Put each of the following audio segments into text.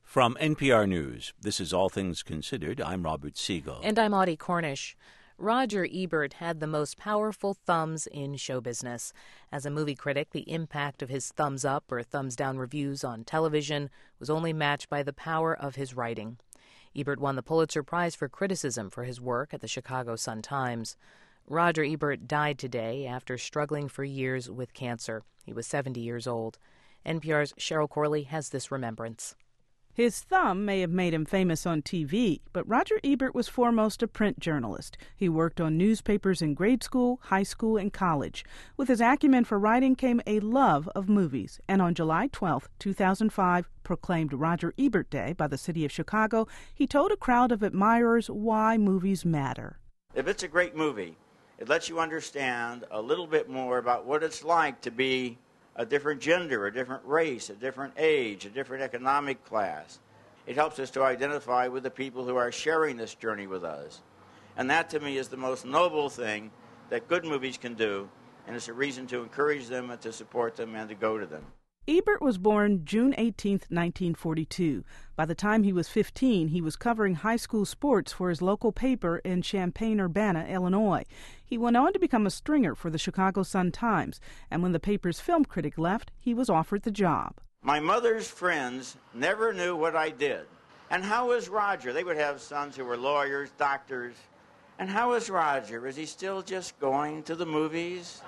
From NPR News, this is All Things Considered. I'm Robert Siegel. And I'm Audie Cornish. Roger Ebert had the most powerful thumbs in show business. As a movie critic, the impact of his thumbs up or thumbs down reviews on television was only matched by the power of his writing. Ebert won the Pulitzer Prize for criticism for his work at the Chicago Sun-Times. Roger Ebert died today after struggling for years with cancer. He was 70 years old. NPR's Cheryl Corley has this remembrance. His thumb may have made him famous on TV, but Roger Ebert was foremost a print journalist. He worked on newspapers in grade school, high school, and college. With his acumen for writing came a love of movies, and on July 12, 2005, proclaimed Roger Ebert Day by the city of Chicago, he told a crowd of admirers why movies matter. If it's a great movie, it lets you understand a little bit more about what it's like to be a different gender, a different race, a different age, a different economic class. It helps us to identify with the people who are sharing this journey with us. And that, to me, is the most noble thing that good movies can do, and it's a reason to encourage them and to support them and to go to them. Ebert was born June 18, 1942. By the time he was 15, he was covering high school sports for his local paper in Champaign-Urbana, Illinois. He went on to become a stringer for the Chicago Sun-Times, and when the paper's film critic left, he was offered the job. My mother's friends never knew what I did. And how is Roger? They would have sons who were lawyers, doctors. And how is Roger? Is he still just going to the movies?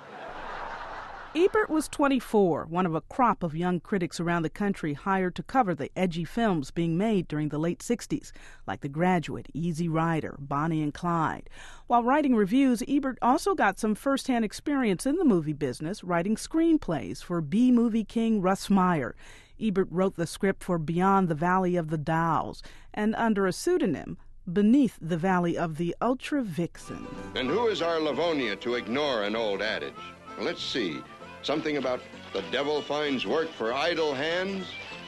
Ebert was 24, one of a crop of young critics around the country hired to cover the edgy films being made during the late 60s, like The Graduate, Easy Rider, Bonnie and Clyde. While writing reviews, Ebert also got some first-hand experience in the movie business, writing screenplays for B-movie king Russ Meyer. Ebert wrote the script for Beyond the Valley of the Dolls, and under a pseudonym, Beneath the Valley of the Ultra Vixen. And who is our Livonia to ignore an old adage? Well, let's see. Something about the devil finds work for idle hands?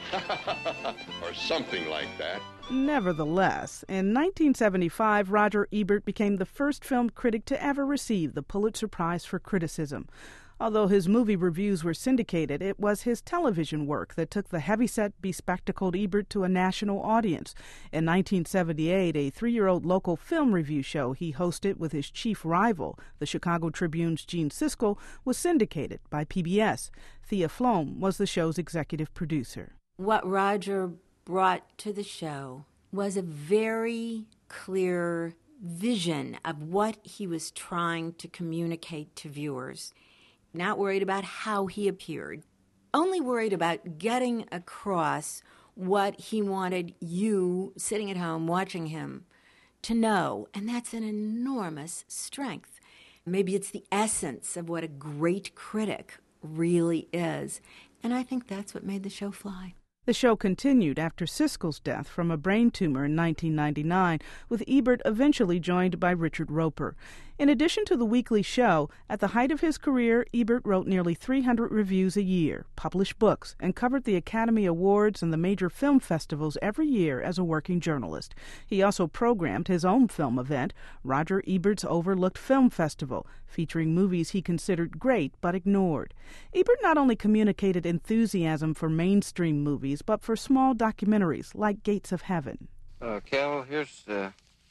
Or something like that. Nevertheless, in 1975, Roger Ebert became the first film critic to ever receive the Pulitzer Prize for criticism. Although his movie reviews were syndicated, it was his television work that took the heavyset, bespectacled Ebert to a national audience. In 1978, a 3-year-old local film review show he hosted with his chief rival, the Chicago Tribune's Gene Siskel, was syndicated by PBS. Thea Flom was the show's executive producer. What Roger brought to the show was a very clear vision of what he was trying to communicate to viewers. Not worried about how he appeared, only worried about getting across what he wanted you, sitting at home watching him, to know. And that's an enormous strength. Maybe it's the essence of what a great critic really is. And I think that's what made the show fly. The show continued after Siskel's death from a brain tumor in 1999, with Ebert eventually joined by Richard Roeper. In addition to the weekly show, at the height of his career, Ebert wrote nearly 300 reviews a year, published books, and covered the Academy Awards and the major film festivals every year as a working journalist. He also programmed his own film event, Roger Ebert's Overlooked Film Festival, featuring movies he considered great but ignored. Ebert not only communicated enthusiasm for mainstream movies, but for small documentaries like Gates of Heaven. Cal, here's a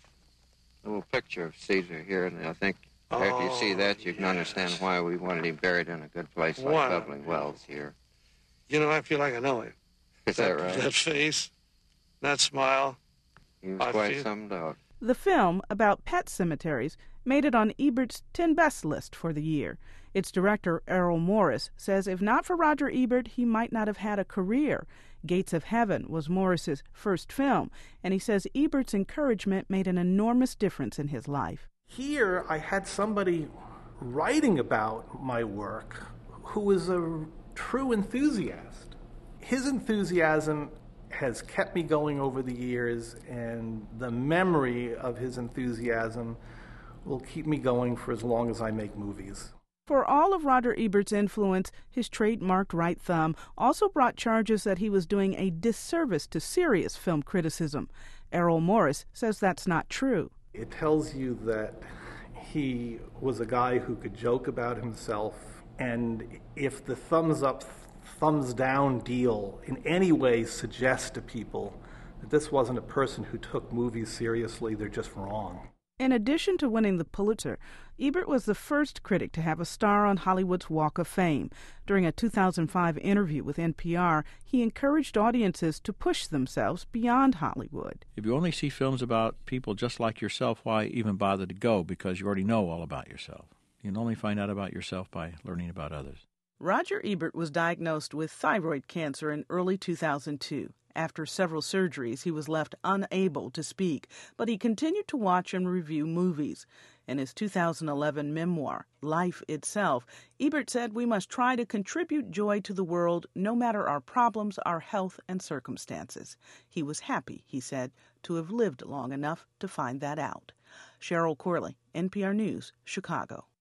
little picture of Caesar here, and I think after you see that, you can understand why we wanted him buried in a good place like Bubbling Wells here. You know, I feel like I know him. Is that right? That face, that smile. He was quite some dog. The film, about pet cemeteries, made it on Ebert's 10 Best list for the year. Its director, Errol Morris, says if not for Roger Ebert, he might not have had a career. Gates of Heaven was Morris's first film, and he says Ebert's encouragement made an enormous difference in his life. Here I had somebody writing about my work who was a true enthusiast. His enthusiasm has kept me going over the years, and the memory of his enthusiasm will keep me going for as long as I make movies. For all of Roger Ebert's influence, his trademarked right thumb also brought charges that he was doing a disservice to serious film criticism. Errol Morris says that's not true. It tells you that he was a guy who could joke about himself, and if the thumbs up thumbs down deal in any way suggests to people that this wasn't a person who took movies seriously. They're just wrong. In addition to winning the Pulitzer, Ebert was the first critic to have a star on Hollywood's Walk of Fame. During a 2005 interview with NPR, he encouraged audiences to push themselves beyond Hollywood. If you only see films about people just like yourself, why even bother to go? Because you already know all about yourself. You can only find out about yourself by learning about others. Roger Ebert was diagnosed with thyroid cancer in early 2002. After several surgeries, he was left unable to speak, but he continued to watch and review movies. In his 2011 memoir, Life Itself, Ebert said we must try to contribute joy to the world no matter our problems, our health, and circumstances. He was happy, he said, to have lived long enough to find that out. Cheryl Corley, NPR News, Chicago.